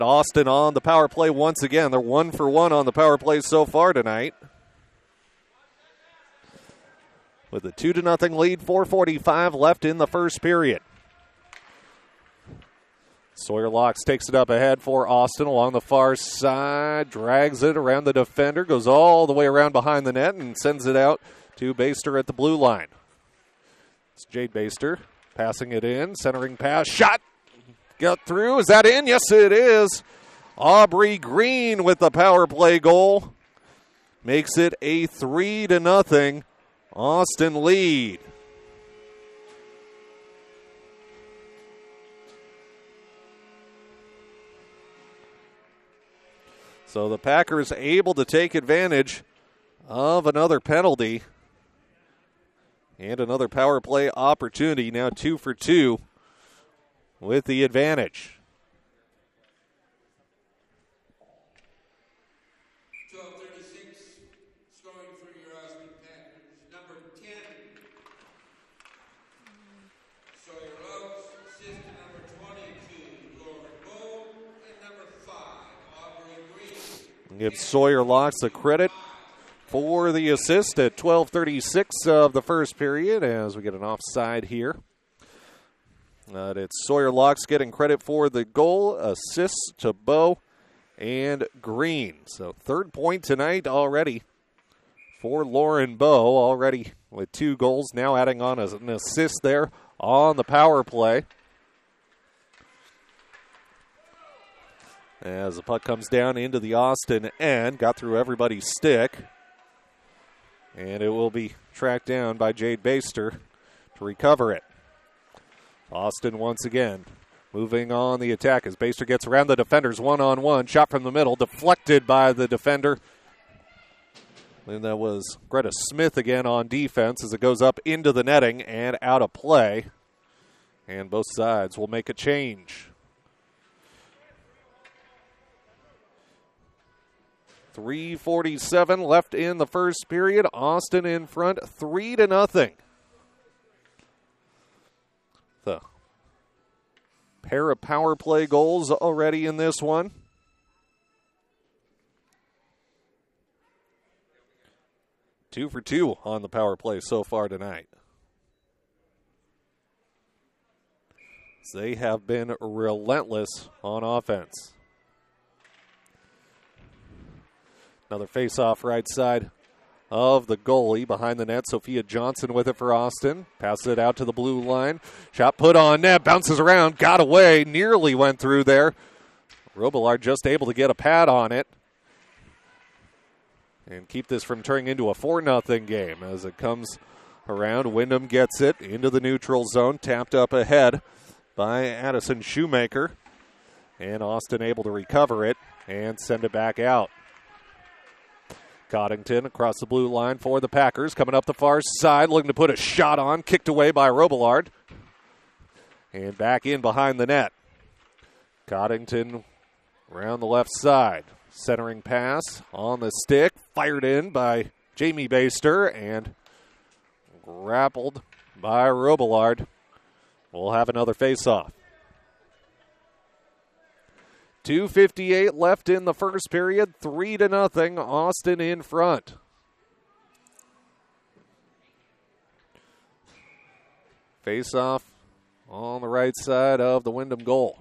Austin on the power play once again. They're 1 for 1 on the power play so far tonight. With a 2-0 lead, 4:45 left in the first period. Sawyer Locks takes it up ahead for Austin along the far side, drags it around the defender, goes all the way around behind the net, and sends it out to Baster at the blue line. It's Jade Baster passing it in, centering pass, shot, got through. Is that in? Yes, it is. Aubrey Green with the power play goal makes it a 3-0 Austin lead. So the Packers able to take advantage of another penalty and another power play opportunity. Now 2 for 2 with the advantage. 12:36 scoring for your Austin Packers. Number 10, Sawyer Locks, assist to number 22, Lauren Bowe, and number 5, Aubrey Green. Give Sawyer Locks the credit for the assist at 12:36 of the first period as we get an offside here. It's Sawyer Locks getting credit for the goal, assists to Bowe and Green. So third point tonight already for Lauren Bowe, already with 2 goals, now adding on an assist there on the power play. As the puck comes down into the Austin end, got through everybody's stick. And it will be tracked down by Jade Baster to recover it. Austin once again moving on the attack as Baster gets around the defenders one-on-one. Shot from the middle, deflected by the defender. And that was Greta Smith again on defense as it goes up into the netting and out of play. And both sides will make a change. 3:47 left in the first period. Austin in front, 3-0. The pair of power play goals already in this one. Two for 2 on the power play so far tonight. They have been relentless on offense. Another face-off right side of the goalie behind the net. Sophia Johnson with it for Austin. Passes it out to the blue line. Shot put on net. Bounces around. Got away. Nearly went through there. Robillard just able to get a pad on it. And keep this from turning into a 4-0 game as it comes around. Wyndham gets it into the neutral zone. Tapped up ahead by Addison Shoemaker. And Austin able to recover it and send it back out. Coddington across the blue line for the Packers. Coming up the far side, looking to put a shot on. Kicked away by Robillard. And back in behind the net. Coddington around the left side. Centering pass on the stick. Fired in by Jamie Baster and grappled by Robillard. We'll have another face-off. 2:58 left in the first period. 3-0. Austin in front. Face-off on the right side of the Wyndham goal.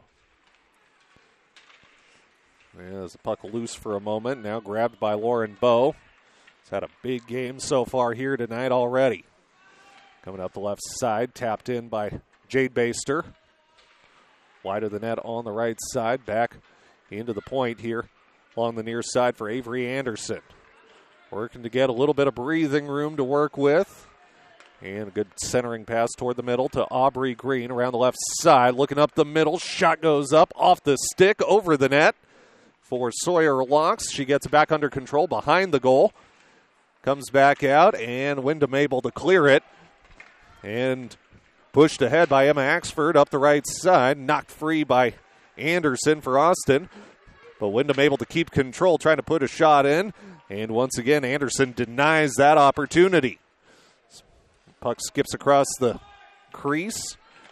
As the puck loose for a moment. Now grabbed by Lauren Bowe. He's had a big game so far here tonight already. Coming up the left side. Tapped in by Jade Baster. Wide of the net on the right side. Back into the point here along the near side for Avery Anderson. Working to get a little bit of breathing room to work with. And a good centering pass toward the middle to Aubrey Green around the left side. Looking up the middle. Shot goes up off the stick over the net for Sawyer Locks. She gets back under control behind the goal. Comes back out and Wyndham able to clear it. And pushed ahead by Emma Axford up the right side. Knocked free by Anderson for Austin. But Wyndham able to keep control, trying to put a shot in. And once again, Anderson denies that opportunity. Puck skips across the crease.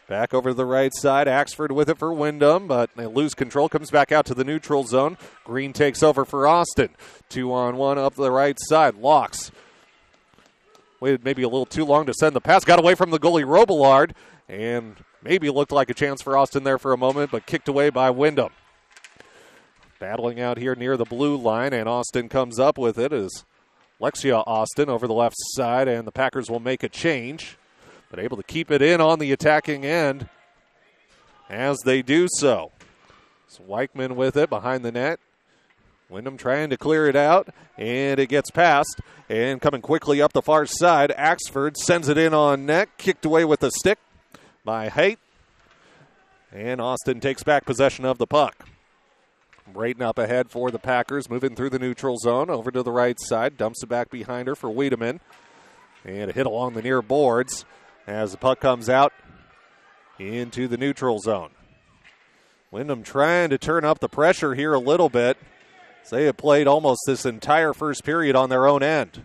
Back over to the right side. Axford with it for Wyndham, but they lose control. Comes back out to the neutral zone. Green takes over for Austin. 2-on-1 up the right side. Locks. Waited maybe a little too long to send the pass. Got away from the goalie Robillard, and maybe looked like a chance for Austin there for a moment, but kicked away by Wyndham. Battling out here near the blue line, and Austin comes up with it as Lexia Austin over the left side, and the Packers will make a change, but able to keep it in on the attacking end as they do so. So Weichman with it behind the net. Wyndham trying to clear it out, and it gets past. And coming quickly up the far side, Axford sends it in on net, kicked away with a stick by Haight. And Austin takes back possession of the puck. Brayton up ahead for the Packers, moving through the neutral zone, over to the right side, dumps it back behind her for Wiedemann. And a hit along the near boards as the puck comes out into the neutral zone. Wyndham trying to turn up the pressure here a little bit. They have played almost this entire first period on their own end.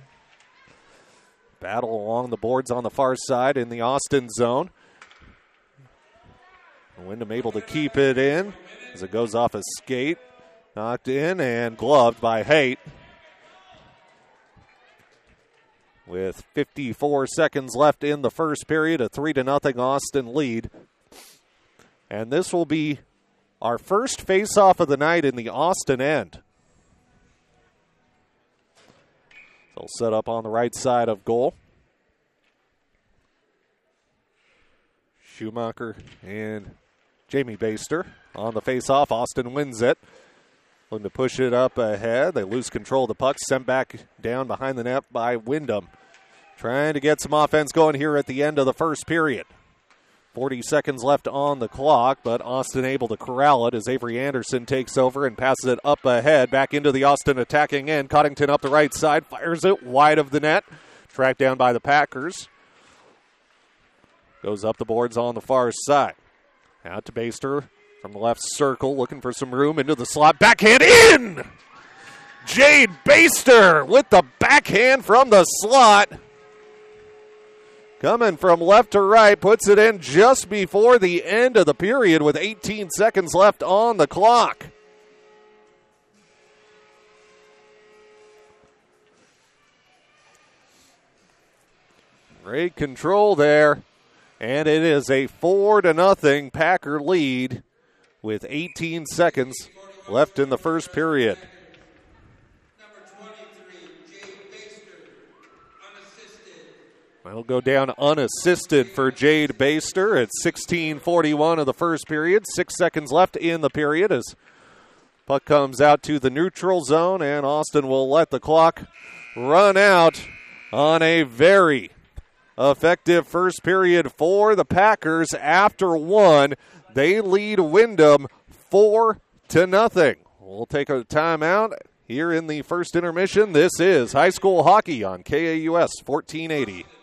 Battle along the boards on the far side in the Austin zone. Wyndham able to keep it in as it goes off a skate. Knocked in and gloved by Haight. With 54 seconds left in the first period, a 3-0 Austin lead. And this will be our first face-off of the night in the Austin end. They'll set up on the right side of goal. Schumacher and Jamie Baster on the face-off. Austin wins it. Looking to push it up ahead. They lose control of the puck. Sent back down behind the net by Wyndham. Trying to get some offense going here at the end of the first period. 40 seconds left on the clock, but Austin able to corral it as Avery Anderson takes over and passes it up ahead, back into the Austin attacking end. Coddington up the right side, fires it wide of the net. Tracked down by the Packers. Goes up the boards on the far side. Out to Baster from the left circle, looking for some room into the slot. Backhand in! Jade Baster with the backhand from the slot. Coming from left to right, puts it in just before the end of the period with 18 seconds left on the clock. Great control there. And it is a 4-0 Packer lead with 18 seconds left in the first period. It'll go down unassisted for Jade Baster at 16:41 of the first period. 6 seconds left in the period as puck comes out to the neutral zone, and Austin will let the clock run out on a very effective first period for the Packers. After one, they lead Wyndham 4-0. We'll take a timeout here in the first intermission. This is high school hockey on KAUS 1480.